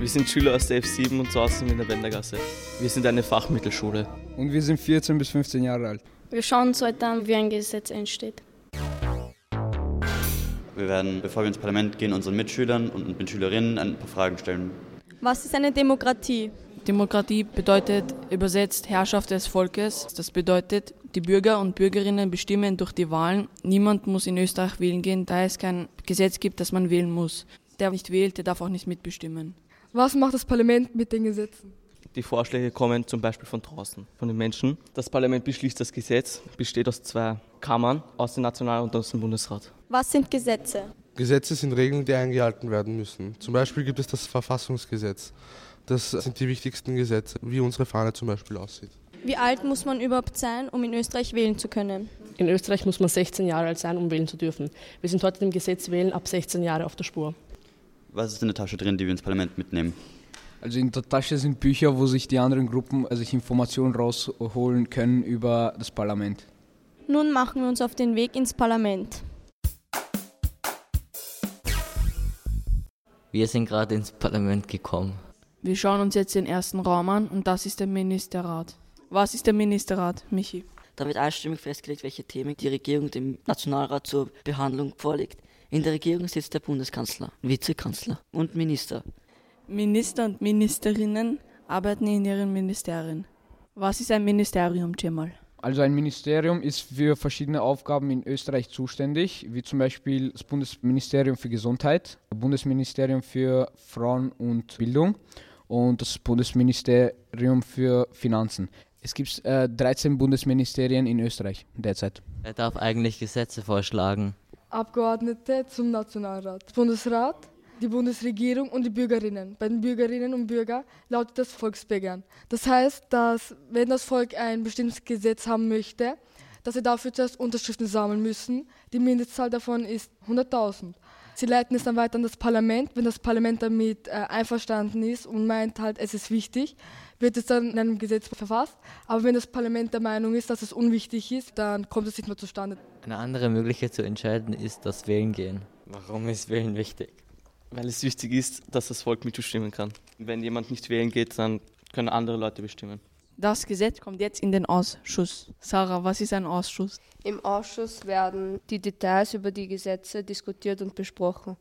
Wir sind Schüler aus der F7 und zu Hause sind wir in der Wendergasse. Wir sind eine Fachmittelschule. Und wir sind 14 bis 15 Jahre alt. Wir schauen uns heute an, wie ein Gesetz entsteht. Wir werden, bevor wir ins Parlament gehen, unseren Mitschülern und Mitschülerinnen ein paar Fragen stellen. Was ist eine Demokratie? Demokratie bedeutet übersetzt Herrschaft des Volkes. Das bedeutet, die Bürger und Bürgerinnen bestimmen durch die Wahlen. Niemand muss in Österreich wählen gehen, da es kein Gesetz gibt, das man wählen muss. Der nicht wählt, der darf auch nicht mitbestimmen. Was macht das Parlament mit den Gesetzen? Die Vorschläge kommen zum Beispiel von draußen, von den Menschen. Das Parlament beschließt das Gesetz, besteht aus 2 Kammern, aus dem National- und aus dem Bundesrat. Was sind Gesetze? Gesetze sind Regeln, die eingehalten werden müssen. Zum Beispiel gibt es das Verfassungsgesetz. Das sind die wichtigsten Gesetze, wie unsere Fahne zum Beispiel aussieht. Wie alt muss man überhaupt sein, um in Österreich wählen zu können? In Österreich muss man 16 Jahre alt sein, um wählen zu dürfen. Wir sind heute im Gesetz wählen ab 16 Jahre auf der Spur. Was ist in der Tasche drin, die wir ins Parlament mitnehmen? Also in der Tasche sind Bücher, wo sich die anderen Gruppen sich Informationen rausholen können über das Parlament. Nun machen wir uns auf den Weg ins Parlament. Wir sind gerade ins Parlament gekommen. Wir schauen uns jetzt den ersten Raum an und das ist der Ministerrat. Was ist der Ministerrat, Michi? Da wird einstimmig festgelegt, welche Themen die Regierung dem Nationalrat zur Behandlung vorlegt. In der Regierung sitzt der Bundeskanzler, Vizekanzler und Minister. Minister und Ministerinnen arbeiten in ihren Ministerien. Was ist ein Ministerium, Cemal? Also ein Ministerium ist für verschiedene Aufgaben in Österreich zuständig, wie zum Beispiel das Bundesministerium für Gesundheit, das Bundesministerium für Frauen und Bildung und das Bundesministerium für Finanzen. Es gibt 13 Bundesministerien in Österreich derzeit. Wer darf eigentlich Gesetze vorschlagen? Abgeordnete zum Nationalrat, Bundesrat, die Bundesregierung und die Bürgerinnen. Bei den Bürgerinnen und Bürgern lautet das Volksbegehren. Das heißt, dass wenn das Volk ein bestimmtes Gesetz haben möchte, dass sie dafür zuerst Unterschriften sammeln müssen. Die Mindestzahl davon ist 100.000. Sie leiten es dann weiter an das Parlament. Wenn das Parlament damit einverstanden ist und meint halt, es ist wichtig, wird es dann in einem Gesetz verfasst. Aber wenn das Parlament der Meinung ist, dass es unwichtig ist, dann kommt es nicht mehr zustande. Eine andere Möglichkeit zu entscheiden ist das Wählen gehen. Warum ist Wählen wichtig? Weil es wichtig ist, dass das Volk mitbestimmen kann. Wenn jemand nicht wählen geht, dann können andere Leute bestimmen. Das Gesetz kommt jetzt in den Ausschuss. Sarah, was ist ein Ausschuss? Im Ausschuss werden die Details über die Gesetze diskutiert und besprochen.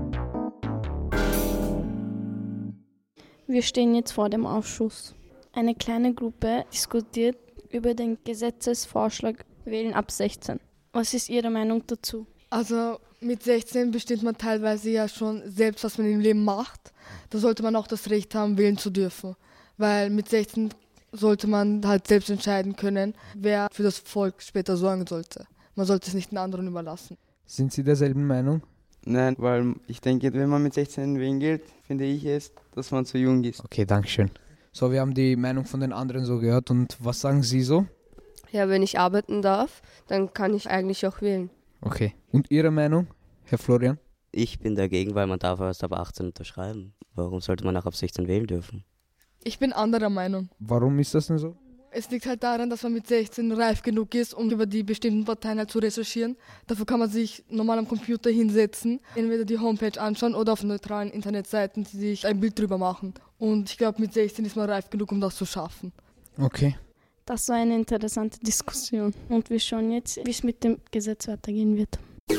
Wir stehen jetzt vor dem Ausschuss. Eine kleine Gruppe diskutiert über den Gesetzesvorschlag Wählen ab 16. Was ist Ihre Meinung dazu? Also mit 16 bestimmt man teilweise ja schon selbst, was man im Leben macht. Da sollte man auch das Recht haben, wählen zu dürfen. Weil mit 16 sollte man halt selbst entscheiden können, wer für das Volk später sorgen sollte. Man sollte es nicht den anderen überlassen. Sind Sie derselben Meinung? Nein, weil ich denke, wenn man mit 16 wählen geht, finde ich es, dass man zu jung ist. Okay, danke schön. So, wir haben die Meinung von den anderen so gehört und was sagen Sie so? Ja, wenn ich arbeiten darf, dann kann ich eigentlich auch wählen. Okay. Und Ihre Meinung, Herr Florian? Ich bin dagegen, weil man darf erst ab 18 unterschreiben. Warum sollte man auch ab 16 wählen dürfen? Ich bin anderer Meinung. Warum ist das denn so? Es liegt halt daran, dass man mit 16 reif genug ist, um über die bestimmten Parteien halt zu recherchieren. Dafür kann man sich normal am Computer hinsetzen, entweder die Homepage anschauen oder auf neutralen Internetseiten, die sich ein Bild drüber machen. Und ich glaube, mit 16 ist man reif genug, um das zu schaffen. Okay. Das war eine interessante Diskussion. Und wir schauen jetzt, wie es mit dem Gesetz weitergehen wird.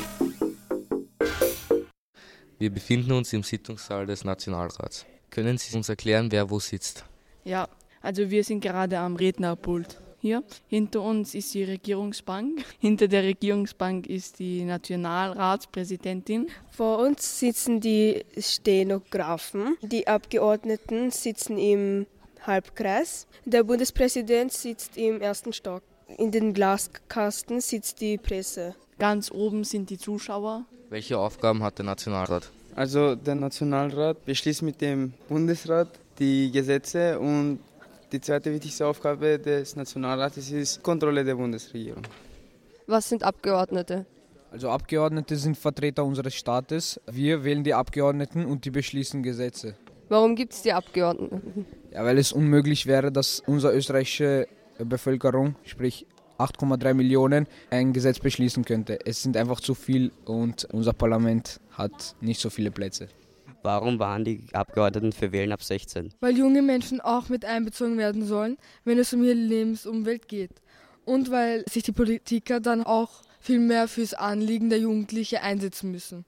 Wir befinden uns im Sitzungssaal des Nationalrats. Können Sie uns erklären, wer wo sitzt? Ja, also wir sind gerade am Rednerpult. Hier hinter uns ist die Regierungsbank. Hinter der Regierungsbank ist die Nationalratspräsidentin. Vor uns sitzen die Stenografen. Die Abgeordneten sitzen im Halbkreis. Der Bundespräsident sitzt im ersten Stock. In den Glaskasten sitzt die Presse. Ganz oben sind die Zuschauer. Welche Aufgaben hat der Nationalrat? Also der Nationalrat beschließt mit dem Bundesrat die Gesetze und die zweite wichtigste Aufgabe des Nationalrates ist Kontrolle der Bundesregierung. Was sind Abgeordnete? Also Abgeordnete sind Vertreter unseres Staates. Wir wählen die Abgeordneten und die beschließen Gesetze. Warum gibt es die Abgeordneten? Ja, weil es unmöglich wäre, dass unsere österreichische Bevölkerung, sprich 8,3 Millionen, ein Gesetz beschließen könnte. Es sind einfach zu viel und unser Parlament hat nicht so viele Plätze. Warum waren die Abgeordneten für Wählen ab 16? Weil junge Menschen auch mit einbezogen werden sollen, wenn es um ihre Lebensumwelt geht. Und weil sich die Politiker dann auch viel mehr fürs Anliegen der Jugendlichen einsetzen müssen.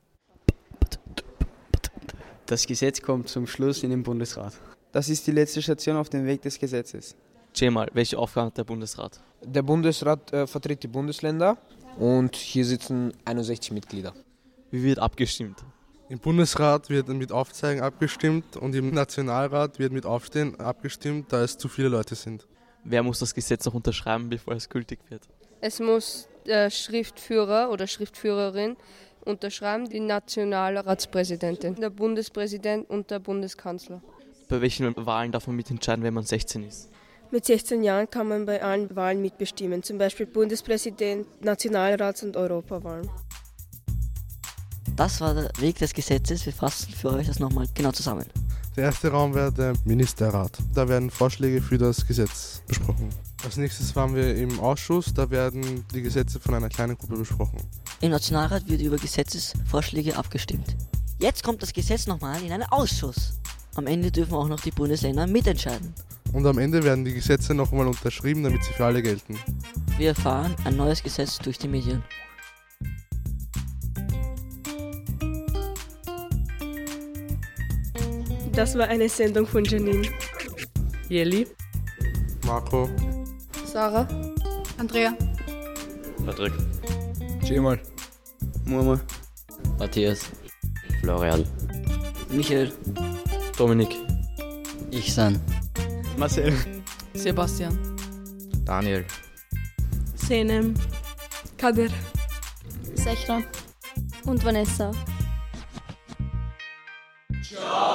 Das Gesetz kommt zum Schluss in den Bundesrat. Das ist die letzte Station auf dem Weg des Gesetzes. Cemal, welche Aufgaben hat der Bundesrat? Der Bundesrat vertritt die Bundesländer und hier sitzen 61 Mitglieder. Wie wird abgestimmt? Im Bundesrat wird mit Aufzeigen abgestimmt und im Nationalrat wird mit Aufstehen abgestimmt, da es zu viele Leute sind. Wer muss das Gesetz noch unterschreiben, bevor es gültig wird? Es muss der Schriftführer oder Schriftführerin unterschreiben, die Nationalratspräsidentin, der Bundespräsident und der Bundeskanzler. Bei welchen Wahlen darf man mitentscheiden, wenn man 16 ist? Mit 16 Jahren kann man bei allen Wahlen mitbestimmen, zum Beispiel Bundespräsident, Nationalrats- und Europawahlen. Das war der Weg des Gesetzes. Wir fassen für euch das nochmal genau zusammen. Der erste Raum wäre der Ministerrat. Da werden Vorschläge für das Gesetz besprochen. Als nächstes waren wir im Ausschuss. Da werden die Gesetze von einer kleinen Gruppe besprochen. Im Nationalrat wird über Gesetzesvorschläge abgestimmt. Jetzt kommt das Gesetz nochmal in einen Ausschuss. Am Ende dürfen auch noch die Bundesländer mitentscheiden. Und am Ende werden die Gesetze noch einmal unterschrieben, damit sie für alle gelten. Wir erfahren ein neues Gesetz durch die Medien. Das war eine Sendung von Janine, Jeli, Marco, Sarah, Andrea, Patrick, Cemal, Murmur, Matthias, Florian, Michael, Dominik, Ichsan, Marcel, Sebastian, Daniel, Senem, Kader, Sechra und Vanessa. Ciao.